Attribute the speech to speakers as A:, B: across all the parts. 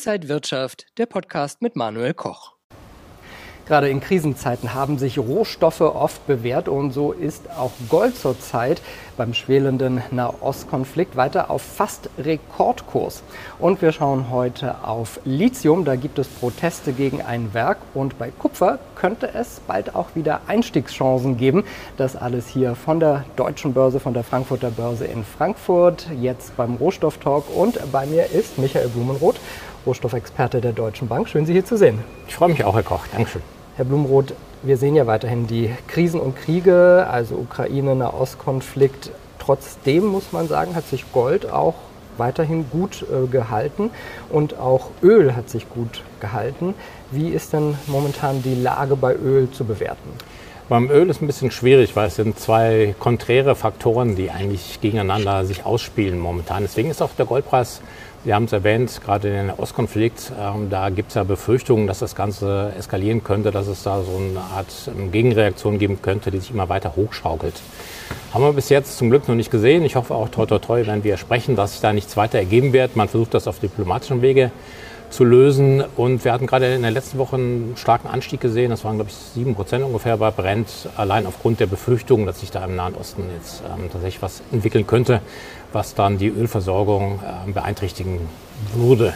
A: Inside Wirtschaft, der Podcast mit Manuel Koch.
B: Gerade in Krisenzeiten haben sich Rohstoffe oft bewährt und so ist auch Gold zurzeit beim schwelenden Nahostkonflikt weiter auf fast Rekordkurs. Und wir schauen heute auf Lithium, da gibt es Proteste gegen ein Werk und bei Kupfer könnte es bald auch wieder Einstiegschancen geben. Das alles hier von der Deutschen Börse, von der Frankfurter Börse in Frankfurt, jetzt beim Rohstofftalk und bei mir ist Michael Blumenroth, Rohstoffexperte der Deutschen Bank. Schön, Sie hier zu sehen.
C: Ich freue mich auch, Herr Koch. Dankeschön.
B: Herr Blumenroth, wir sehen ja weiterhin die Krisen und Kriege, also Ukraine, Nahostkonflikt. Trotzdem muss man sagen, hat sich Gold auch weiterhin gut gehalten und auch Öl hat sich gut gehalten. Wie ist denn momentan die Lage bei Öl zu bewerten?
C: Beim Öl ist ein bisschen schwierig, weil es sind zwei konträre Faktoren, die eigentlich gegeneinander sich ausspielen momentan. Deswegen ist auch der Goldpreis, Sie haben es erwähnt, gerade in den Ostkonflikt, da gibt es ja Befürchtungen, dass das Ganze eskalieren könnte, dass es da so eine Art Gegenreaktion geben könnte, die sich immer weiter hochschaukelt. Haben wir bis jetzt zum Glück noch nicht gesehen. Ich hoffe auch, toi toi toi, wenn wir sprechen, dass sich da nichts weiter ergeben wird. Man versucht das auf diplomatischen Wege zu lösen. Und wir hatten gerade in der letzten Woche einen starken Anstieg gesehen. Das waren, glaube ich, 7% ungefähr bei Brent. Allein aufgrund der Befürchtung, dass sich da im Nahen Osten jetzt tatsächlich was entwickeln könnte, was dann die Ölversorgung beeinträchtigen würde.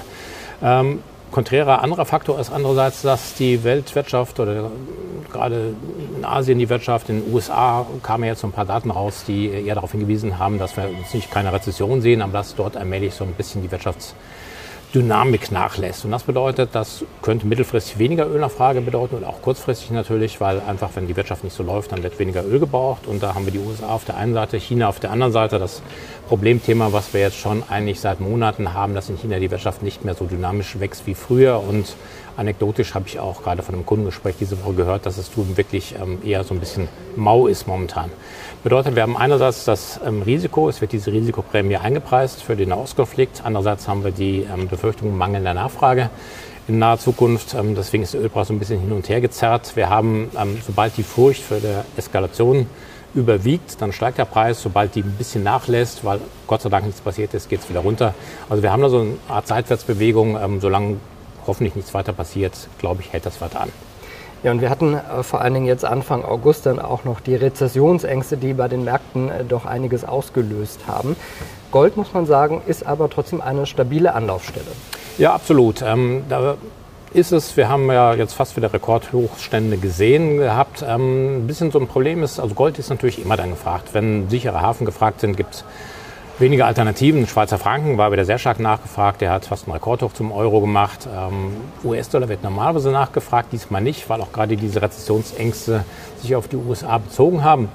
C: Konträrer anderer Faktor ist andererseits, dass die Weltwirtschaft oder gerade in Asien die Wirtschaft, in den USA kamen jetzt so ein paar Daten raus, die eher darauf hingewiesen haben, dass wir uns nicht keine Rezession sehen, aber dass dort allmählich so ein bisschen die Wirtschaftsdynamik nachlässt. Und das bedeutet, das könnte mittelfristig weniger Ölnachfrage bedeuten und auch kurzfristig natürlich, weil einfach, wenn die Wirtschaft nicht so läuft, dann wird weniger Öl gebraucht. Und da haben wir die USA auf der einen Seite, China auf der anderen Seite. Das Problemthema, was wir jetzt schon eigentlich seit Monaten haben, dass in China die Wirtschaft nicht mehr so dynamisch wächst wie früher. Und anekdotisch habe ich auch gerade von einem Kundengespräch diese Woche gehört, dass es wirklich eher so ein bisschen mau ist momentan. Bedeutet, wir haben einerseits das Risiko, es wird diese Risikoprämie eingepreist für den Nahostkonflikt. Andererseits haben wir die Befürchtung mangelnder Nachfrage in naher Zukunft. Deswegen ist der Ölpreis so ein bisschen hin und her gezerrt. Wir haben, sobald die Furcht für die Eskalation überwiegt, dann steigt der Preis. Sobald die ein bisschen nachlässt, weil Gott sei Dank nichts passiert ist, geht es wieder runter. Also wir haben da so eine Art Seitwärtsbewegung. Solange hoffentlich nichts weiter passiert, glaube ich, hält das weiter an.
B: Ja, und wir hatten vor allen Dingen jetzt Anfang August dann auch noch die Rezessionsängste, die bei den Märkten doch einiges ausgelöst haben. Gold, muss man sagen, ist aber trotzdem eine stabile Anlaufstelle.
C: Ja, absolut. Da ist es, wir haben ja jetzt fast wieder Rekordhochstände gesehen gehabt. Ein bisschen so ein Problem ist, also Gold ist natürlich immer dann gefragt. Wenn sichere Hafen gefragt sind, gibt es wenige Alternativen. Schweizer Franken war wieder sehr stark nachgefragt. Der hat fast einen Rekordhoch zum Euro gemacht. US-Dollar wird normalerweise nachgefragt, diesmal nicht, weil auch gerade diese Rezessionsängste sich auf die USA bezogen haben.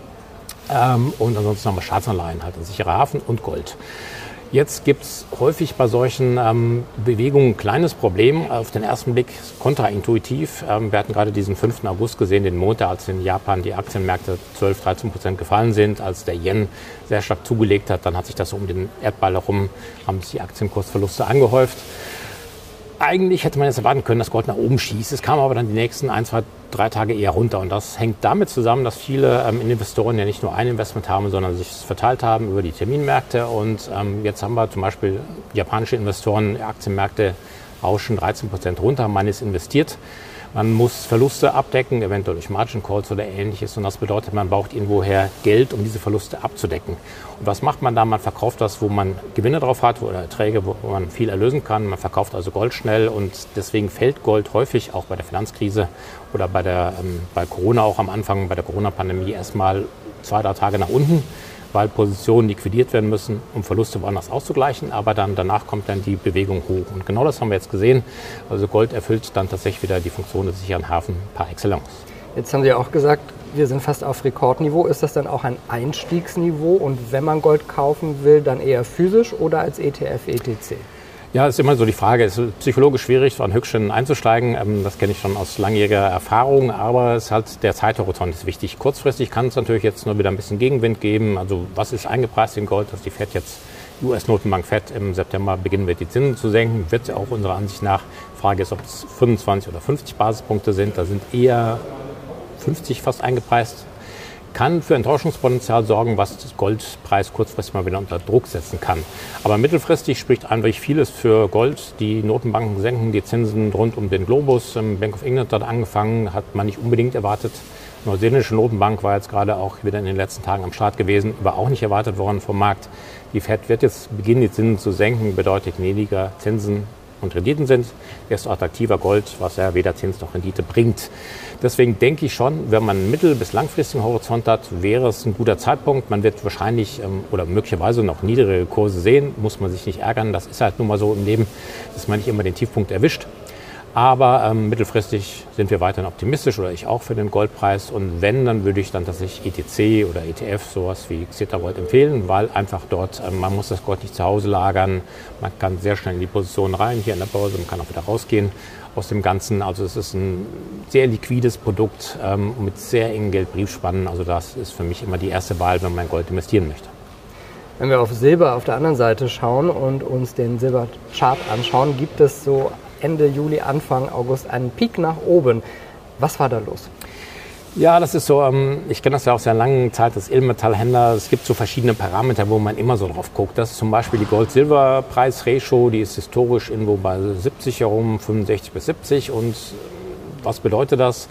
C: Und ansonsten haben wir Staatsanleihen, halt ein sicherer Hafen und Gold. Jetzt gibt es häufig bei solchen Bewegungen ein kleines Problem. Auf den ersten Blick kontraintuitiv. Wir hatten gerade diesen 5. August gesehen, den Montag, als in Japan die Aktienmärkte 12-13% gefallen sind, als der Yen sehr stark zugelegt hat. Dann hat sich das so um den Erdball herum, haben sich die Aktienkursverluste angehäuft. Eigentlich hätte man jetzt erwarten können, dass Gold nach oben schießt. Es kam aber dann die nächsten 1, 2, 3 Tage eher runter. Und das hängt damit zusammen, dass viele Investoren ja nicht nur ein Investment haben, sondern sich verteilt haben über die Terminmärkte. Und jetzt haben wir zum Beispiel japanische Investoren, Aktienmärkte rauschen 13% runter. Man ist investiert. Man muss Verluste abdecken, eventuell durch Margin Calls oder Ähnliches. Und das bedeutet, man braucht irgendwoher Geld, um diese Verluste abzudecken. Und was macht man da? Man verkauft das, wo man Gewinne drauf hat oder Erträge, wo man viel erlösen kann. Man verkauft also Gold schnell und deswegen fällt Gold häufig auch bei der Finanzkrise oder bei Corona auch am Anfang, bei der Corona-Pandemie erstmal 2, 3 Tage nach unten, weil Positionen liquidiert werden müssen, um Verluste woanders auszugleichen. Aber dann danach kommt dann die Bewegung hoch. Und genau das haben wir jetzt gesehen. Also Gold erfüllt dann tatsächlich wieder die Funktion des sicheren Hafen par excellence.
B: Jetzt haben Sie ja auch gesagt, wir sind fast auf Rekordniveau. Ist das dann auch ein Einstiegsniveau? Und wenn man Gold kaufen will, dann eher physisch oder als ETF, ETC?
C: Ja, ist immer so die Frage. Es ist psychologisch schwierig, so an Höchstständen einzusteigen. Das kenne ich schon aus langjähriger Erfahrung. Aber es ist halt, der Zeithorizont ist wichtig. Kurzfristig kann es natürlich jetzt nur wieder ein bisschen Gegenwind geben. Also was ist eingepreist in Gold, dass die FED jetzt, US-Notenbank FED im September beginnen wird, die Zinsen zu senken. Wird sie auch unserer Ansicht nach. Frage ist, ob es 25 oder 50 Basispunkte sind. Da sind eher 50 fast eingepreist. kann für Enttäuschungspotenzial sorgen, was das Goldpreis kurzfristig mal wieder unter Druck setzen kann. Aber mittelfristig spricht eigentlich vieles für Gold. Die Notenbanken senken die Zinsen rund um den Globus. Bank of England hat angefangen, hat man nicht unbedingt erwartet. Die neuseeländische Notenbank war jetzt gerade auch wieder in den letzten Tagen am Start gewesen, war auch nicht erwartet worden vom Markt. Die Fed wird jetzt beginnen, die Zinsen zu senken, bedeutet weniger Zinsen und Renditen sind, desto attraktiver Gold, was ja weder Zins noch Rendite bringt. Deswegen denke ich schon, wenn man einen mittel- bis langfristigen Horizont hat, wäre es ein guter Zeitpunkt. Man wird wahrscheinlich oder möglicherweise noch niedrigere Kurse sehen, muss man sich nicht ärgern. Das ist halt nun mal so im Leben, dass man nicht immer den Tiefpunkt erwischt. Aber mittelfristig sind wir weiterhin optimistisch oder ich auch für den Goldpreis. Und wenn, dann würde ich dann tatsächlich ETC oder ETF, sowas wie Xetra Gold empfehlen, weil einfach dort, man muss das Gold nicht zu Hause lagern. Man kann sehr schnell in die Position rein, hier an der Börse, man kann auch wieder rausgehen aus dem Ganzen. Also es ist ein sehr liquides Produkt mit sehr engen Geldbriefspannen. Also das ist für mich immer die erste Wahl, wenn man Gold investieren möchte.
B: Wenn wir auf Silber auf der anderen Seite schauen und uns den Silberchart anschauen, gibt es so Ende Juli, Anfang August einen Peak nach oben. Was war da los?
C: Ja, das ist so, ich kenne das ja aus der langen Zeit als Edelmetallhändler. Es gibt so verschiedene Parameter, wo man immer so drauf guckt. Das ist zum Beispiel die Gold-Silber-Preis-Ratio, die ist historisch irgendwo bei 70 herum, 65 bis 70. Und was bedeutet das?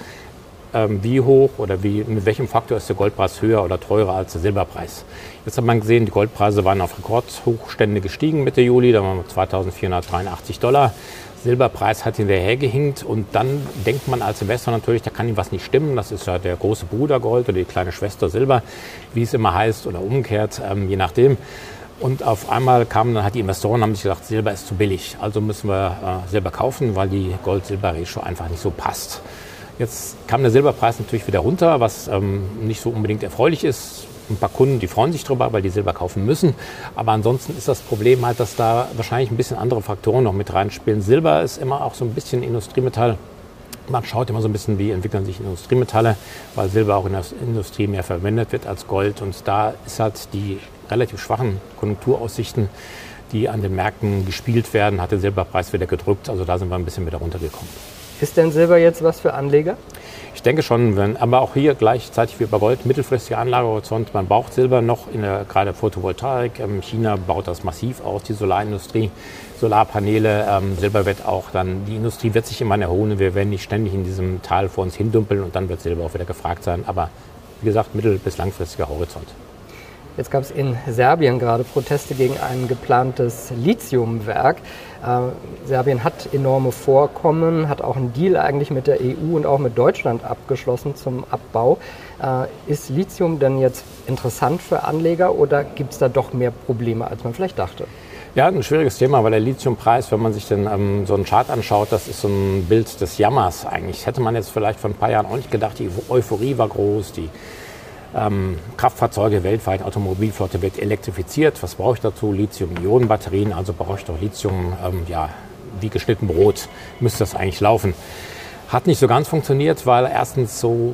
C: Wie hoch oder mit welchem Faktor ist der Goldpreis höher oder teurer als der Silberpreis? Jetzt hat man gesehen, die Goldpreise waren auf Rekordhochstände gestiegen Mitte Juli, da waren wir $2.483. Silberpreis hat hinterhergehinkt und dann denkt man als Investor natürlich, da kann ihm was nicht stimmen. Das ist ja der große Bruder Gold oder die kleine Schwester Silber, wie es immer heißt oder umgekehrt, je nachdem. Und auf einmal haben die Investoren haben sich gesagt, Silber ist zu billig, also müssen wir Silber kaufen, weil die Gold-Silber-Ratio einfach nicht so passt. Jetzt kam der Silberpreis natürlich wieder runter, was nicht so unbedingt erfreulich ist. Ein paar Kunden, die freuen sich drüber, weil die Silber kaufen müssen. Aber ansonsten ist das Problem halt, dass da wahrscheinlich ein bisschen andere Faktoren noch mit reinspielen. Silber ist immer auch so ein bisschen Industriemetall. Man schaut immer so ein bisschen, wie entwickeln sich Industriemetalle, weil Silber auch in der Industrie mehr verwendet wird als Gold. Und da ist halt die relativ schwachen Konjunkturaussichten, die an den Märkten gespielt werden, hat der Silberpreis wieder gedrückt. Also da sind wir ein bisschen wieder runtergekommen.
B: Ist denn Silber jetzt was für Anleger?
C: Ich denke schon, aber auch hier gleichzeitig wie bei Gold, mittelfristiger Anlagehorizont. Man braucht Silber noch in der gerade Photovoltaik. China baut das massiv aus, die Solarindustrie, Solarpaneele. Silber wird auch dann, die Industrie wird sich immer erholen. Wir werden nicht ständig in diesem Tal vor uns hindümpeln und dann wird Silber auch wieder gefragt sein. Aber wie gesagt, mittel- bis langfristiger Horizont.
B: Jetzt gab es in Serbien gerade Proteste gegen ein geplantes Lithiumwerk. Serbien hat enorme Vorkommen, hat auch einen Deal eigentlich mit der EU und auch mit Deutschland abgeschlossen zum Abbau. Ist Lithium denn jetzt interessant für Anleger oder gibt es da doch mehr Probleme, als man vielleicht dachte?
C: Ja, ein schwieriges Thema, weil der Lithiumpreis, wenn man sich denn so einen Chart anschaut, das ist so ein Bild des Jammers eigentlich. Hätte man jetzt vielleicht vor ein paar Jahren auch nicht gedacht, die Euphorie war groß, die Kraftfahrzeuge weltweit, Automobilflotte wird elektrifiziert. Was brauche ich dazu? Lithium-Ionen-Batterien, also brauche ich doch Lithium, wie geschnitten Brot müsste das eigentlich laufen. Hat nicht so ganz funktioniert, weil erstens so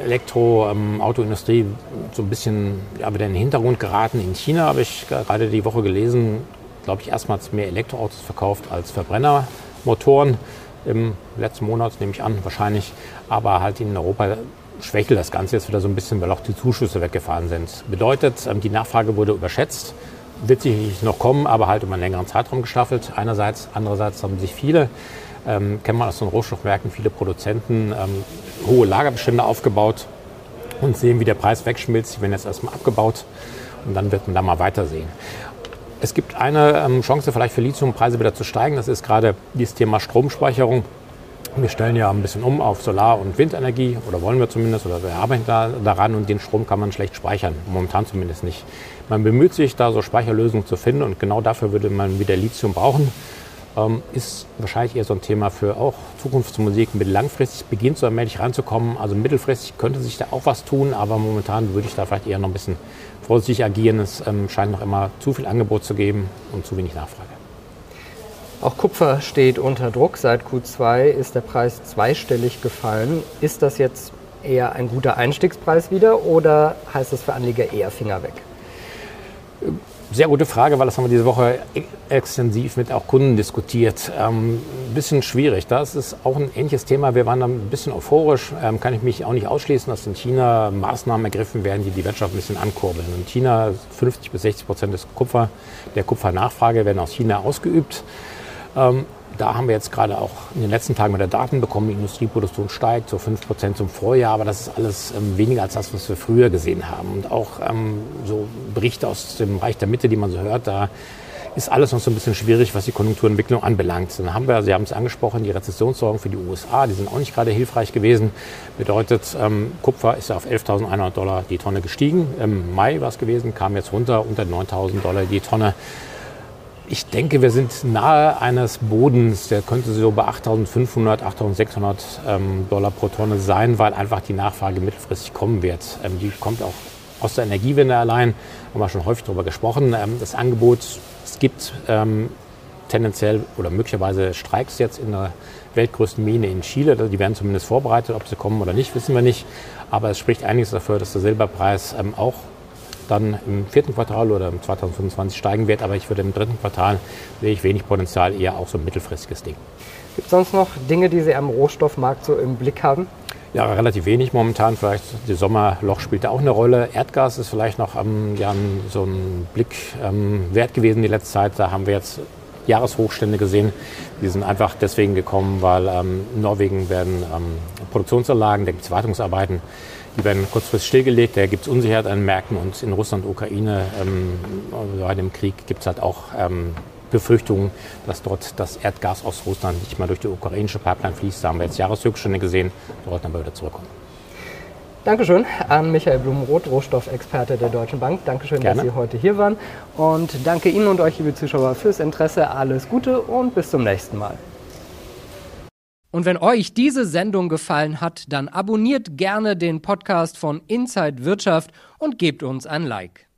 C: Autoindustrie so ein bisschen wieder in den Hintergrund geraten. In China habe ich gerade die Woche gelesen, glaube ich, erstmals mehr Elektroautos verkauft als Verbrennermotoren. Im letzten Monat nehme ich an, wahrscheinlich. Aber halt in Europa schwächelt das Ganze jetzt wieder so ein bisschen, weil auch die Zuschüsse weggefahren sind. Bedeutet, die Nachfrage wurde überschätzt, wird sicherlich noch kommen, aber halt über einen längeren Zeitraum gestaffelt. Einerseits, andererseits haben sich viele, kennt man aus den Rohstoffwerken, viele Produzenten hohe Lagerbestände aufgebaut und sehen, wie der Preis wegschmilzt. Die werden jetzt erstmal abgebaut und dann wird man da mal weitersehen. Es gibt eine Chance vielleicht für Lithiumpreise wieder zu steigen, das ist gerade dieses Thema Stromspeicherung. Wir stellen ja ein bisschen um auf Solar- und Windenergie, oder wollen wir zumindest, oder wir arbeiten daran und den Strom kann man schlecht speichern, momentan zumindest nicht. Man bemüht sich, da so Speicherlösungen zu finden und genau dafür würde man wieder Lithium brauchen. Ist wahrscheinlich eher so ein Thema für auch Zukunftsmusik. Langfristig beginnt so allmählich ranzukommen, also mittelfristig könnte sich da auch was tun, aber momentan würde ich da vielleicht eher noch ein bisschen vorsichtig agieren. Es scheint noch immer zu viel Angebot zu geben und zu wenig Nachfrage.
B: Auch Kupfer steht unter Druck. Seit Q2 ist der Preis zweistellig gefallen. Ist das jetzt eher ein guter Einstiegspreis wieder oder heißt das für Anleger eher Finger weg?
C: Sehr gute Frage, weil das haben wir diese Woche extensiv mit auch Kunden diskutiert. Ein bisschen schwierig. Das ist auch ein ähnliches Thema. Wir waren da ein bisschen euphorisch. Kann ich mich auch nicht ausschließen, dass in China Maßnahmen ergriffen werden, die die Wirtschaft ein bisschen ankurbeln. In China 50-60% der Kupfernachfrage werden aus China ausgeübt. Da haben wir jetzt gerade auch in den letzten Tagen wieder Daten bekommen, die Industrieproduktion steigt so 5% zum Vorjahr, aber das ist alles weniger als das, was wir früher gesehen haben. Und auch so Berichte aus dem Bereich der Mitte, die man so hört, da ist alles noch so ein bisschen schwierig, was die Konjunkturentwicklung anbelangt. Dann haben wir, Sie haben es angesprochen, die Rezessionssorgen für die USA, die sind auch nicht gerade hilfreich gewesen. Bedeutet, Kupfer ist ja auf $11.100 die Tonne gestiegen. Im Mai war es gewesen, kam jetzt runter unter $9.000 die Tonne. Ich denke, wir sind nahe eines Bodens, der könnte so bei $8.500, $8.600 pro Tonne sein, weil einfach die Nachfrage mittelfristig kommen wird. Die kommt auch aus der Energiewende allein, haben wir schon häufig darüber gesprochen. Das Angebot, es gibt tendenziell oder möglicherweise Streiks jetzt in der weltgrößten Mine in Chile. Die werden zumindest vorbereitet, ob sie kommen oder nicht, wissen wir nicht. Aber es spricht einiges dafür, dass der Silberpreis auch dann im 4. Quartal oder im 2025 steigen wird. Aber ich würde im 3. Quartal sehe ich wenig Potenzial, eher auch so ein mittelfristiges Ding.
B: Gibt es sonst noch Dinge, die Sie am Rohstoffmarkt so im Blick haben?
C: Ja, relativ wenig momentan. Vielleicht das Sommerloch spielt da auch eine Rolle. Erdgas ist vielleicht noch so ein Blick wert gewesen die letzte Zeit. Da haben wir jetzt Jahreshochstände gesehen. Die sind einfach deswegen gekommen, weil in Norwegen werden Produktionsanlagen, da gibt es Wartungsarbeiten, die werden kurzfristig stillgelegt, da gibt es Unsicherheit an den Märkten und in Russland, Ukraine, bei dem Krieg gibt es halt auch Befürchtungen, dass dort das Erdgas aus Russland nicht mal durch die ukrainische Pipeline fließt. Da haben wir jetzt Jahreshöchststände gesehen, sollten aber wieder zurückkommen.
B: Dankeschön an Michael Blumenroth, Rohstoffexperte der Deutschen Bank. Dankeschön,
C: Gerne.
B: Dass Sie heute hier waren. Und danke Ihnen und euch, liebe Zuschauer, fürs Interesse. Alles Gute und bis zum nächsten Mal.
A: Und wenn euch diese Sendung gefallen hat, dann abonniert gerne den Podcast von Inside Wirtschaft und gebt uns ein Like.